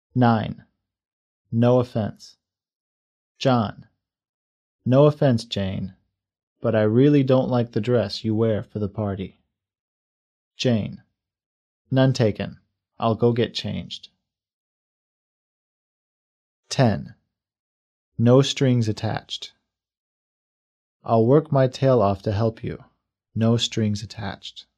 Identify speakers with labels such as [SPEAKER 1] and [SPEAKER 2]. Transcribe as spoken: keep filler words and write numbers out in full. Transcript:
[SPEAKER 1] nine. No offense. John: No offense, Jane, but I really don't like the dress you wear for the party. Jane: None taken. I'll go get changed. ten. No strings attached. I'll work my tail off to help you. No strings attached.